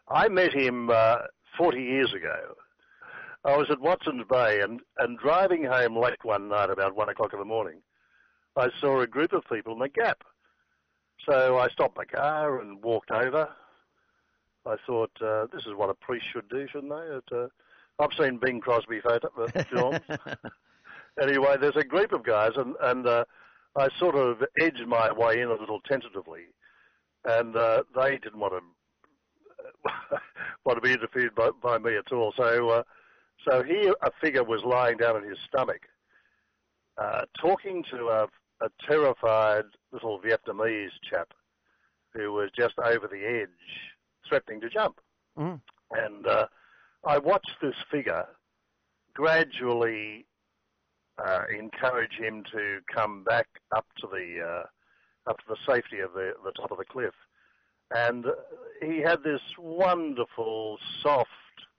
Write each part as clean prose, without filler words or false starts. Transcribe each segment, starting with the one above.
I met him 40 years ago. I was at Watson's Bay and driving home late one night about 1 o'clock in the morning, I saw a group of people in the Gap. So I stopped my car and walked over. I thought, this is what a priest should do, shouldn't they? I've seen Bing Crosby films. Anyway, there's a group of guys, and I sort of edged my way in a little tentatively, and they didn't want to be interfered by me at all. So here a figure was lying down on his stomach, talking to a terrified little Vietnamese chap who was just over the edge, threatening to jump. Mm. And I watched this figure gradually encourage him to come back up to the safety of the top of the cliff. And he had this wonderful, soft,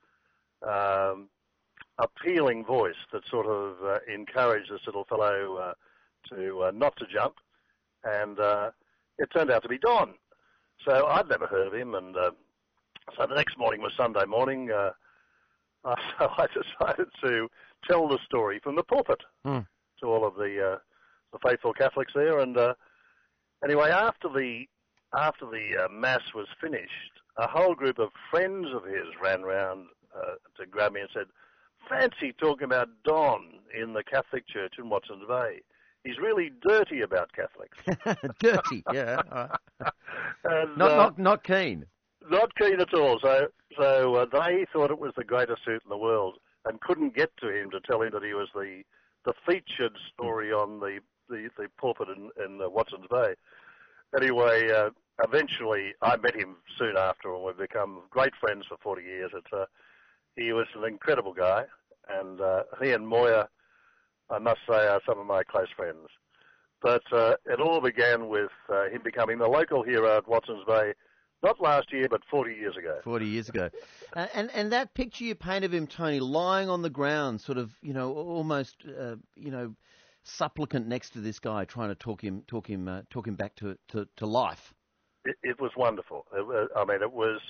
appealing voice that sort of encouraged this little fellow to not to jump. And it turned out to be Don. So I'd never heard of him. And so the next morning was Sunday morning. So I decided to tell the story from the pulpit to all of the faithful Catholics there. And anyway, after the mass was finished, a whole group of friends of his ran round to grab me and said, "Fancy talking about Don in the Catholic Church in Watson's Bay. He's really dirty about Catholics." Dirty, yeah. And, not keen. Not keen at all. So they thought it was the greatest suit in the world and couldn't get to him to tell him that he was the featured story on the pulpit in Watson's Bay. Anyway, eventually I met him soon after, and we've become great friends for 40 years. He was an incredible guy, and he and Moya, I must say, are some of my close friends. But it all began with him becoming the local hero at Watson's Bay, not last year, but 40 years ago. 40 years ago. And that picture you paint of him, Tony, lying on the ground, sort of, almost, supplicant next to this guy, trying to talk him back to life. It was wonderful. It was,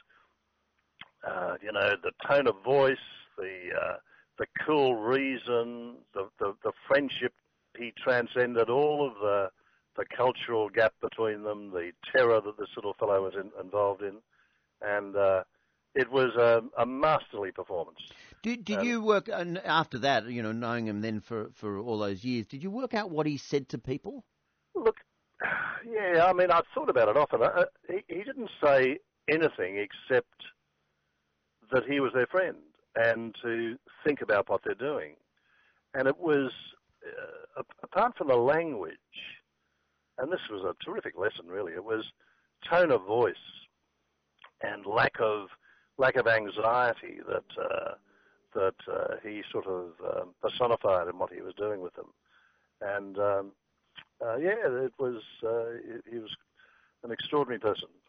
the tone of voice, the cool reason, the friendship. He transcended all of the cultural gap between them, the terror that this little fellow was involved in, and it was a masterly performance. Did you work, and after that, knowing him then for all those years, did you work out what he said to people? Look, yeah, I've thought about it often. He didn't say anything except that he was their friend and to think about what they're doing. And it was, apart from the language, and this was a terrific lesson, really. It was tone of voice and lack of anxiety that he sort of personified in what he was doing with them. And he was an extraordinary person.